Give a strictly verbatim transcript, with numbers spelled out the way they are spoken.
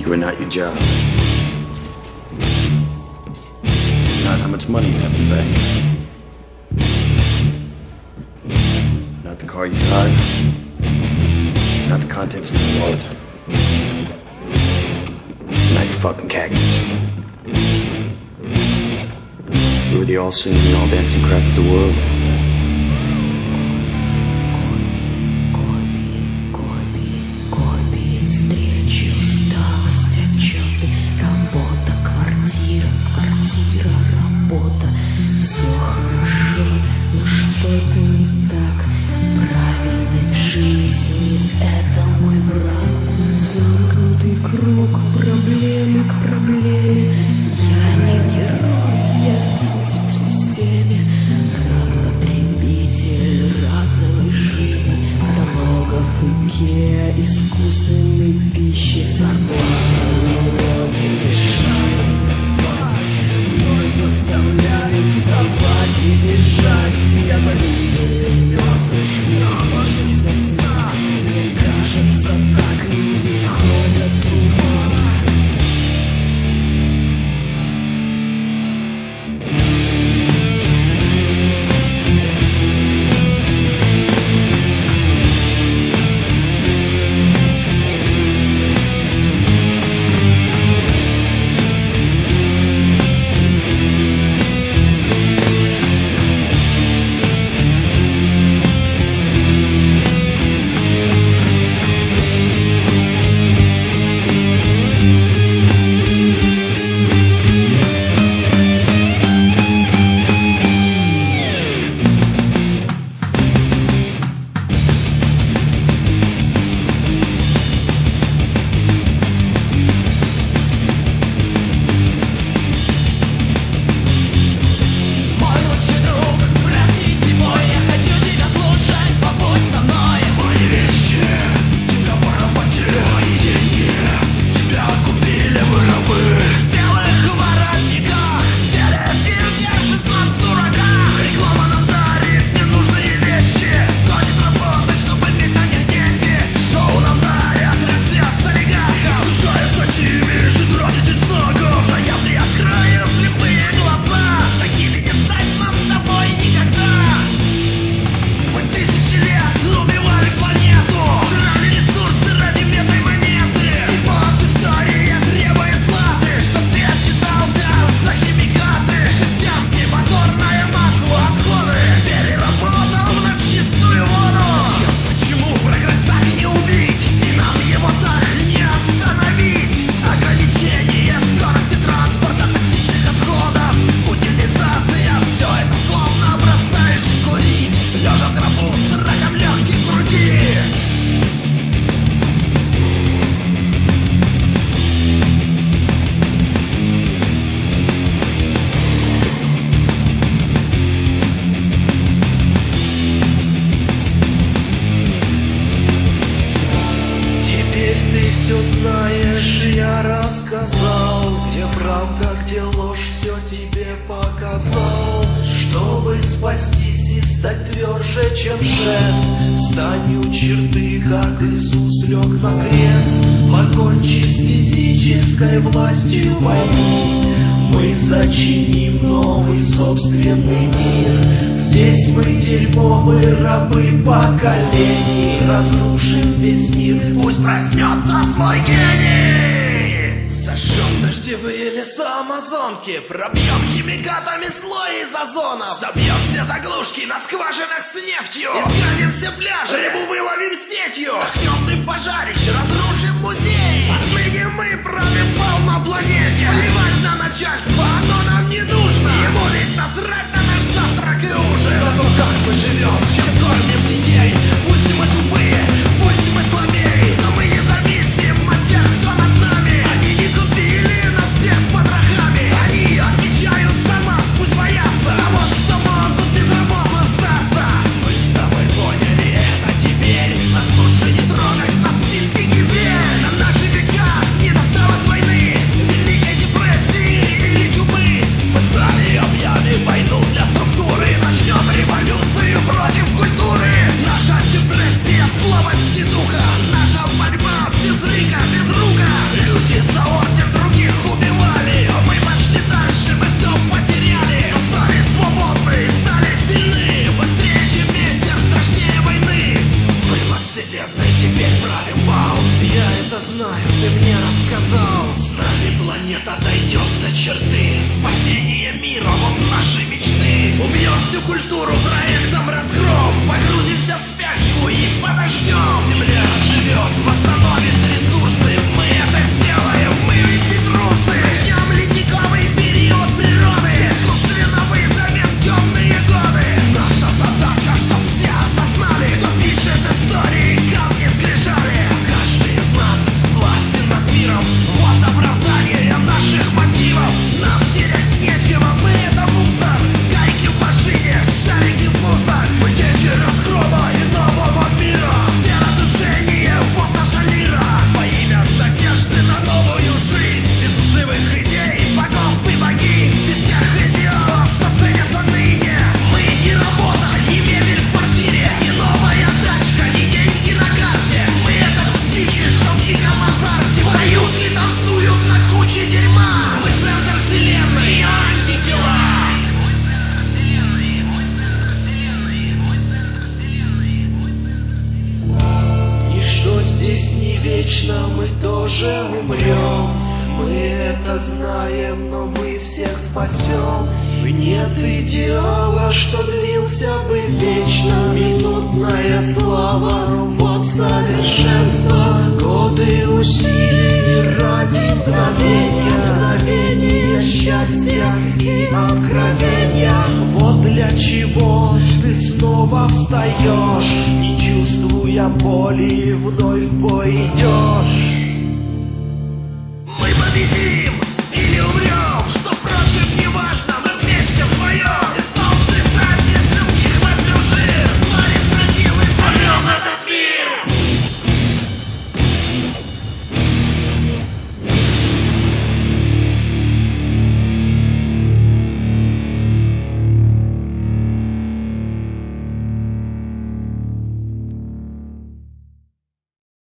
You are not your job. Not how much money you have in the bank. Not the car you drive. Not the contents of your wallet. Not your fucking khakis. You were the all-singing, all-dancing crack of the world. Пробьем химикатами слои из озонов. Забьем все заглушки на скважинах с нефтью. Изгоним все пляжи, рыбу выловим сетью. Дохнем дым пожарище, разрушим музей. Отныне мы правим бал на планете. Плевать на начальство, оно нам не нужно. Ему ведь насрать на наш завтрак и ужин. На то, как мы живем, чем кормим детей. Пусть мы тупые, пусть мы слабее, но мы не зависим от тех, кто над нами. Они не купили нас всех с потрохами. Они отвечают за нас, пусть боятся. А вот что могут без работы остаться. Мы с тобой поняли это теперь. Нас лучше не трогать, нас сильный не верь. Нам наши века не досталось войны, Великой депрессии или чумы. Мы сами объявим войну для структуры. Начнем революцию против культуры. Наша исправим бал. Я это знаю, ты мне рассказал. С нами планета дойдет до черты. Спасение мира, вот наши мечты. Убьем всю культуру проектом разгром. Погрузимся в спячку и подождем. Земля живет, восстановит ресурсы. Мы это сделаем, мы ведь не трусы. Начнем ледниковый период природы. Искусственно вызовем темные годы. Наша задача, чтоб все осознали, кто пишет истории, камни скрижали. Каждый из нас властен над миром. Вот оправдание наших мотивов. Нам терять нечего, мы это мусор. Гайки в машине, шарики в мусор. Мы дети разгрома и нового мира. Все разрушения, вот наша лира. Во имя надежды на новую жизнь. Без живых идей, богов и богинь. Без тех идеалов, что ценятся ныне. Мы не работа, не мебель в квартире. Не новая тачка, не деньги на карте. Мы это психи, что в диком азарте. Поют и танцуют на куче дерьма. Мы центр вселенной и антитела. Ничто здесь не вечно, мы тоже умрем. Мы это знаем, но мы всех спасем. Нет идеала, что длился бы вечно. Минутная слава, вот совершенство. Годы усилий ради мгновения. Мгновения счастья и откровения. Вот для чего ты снова встаешь, не чувствуя боли, вновь в бой идешь.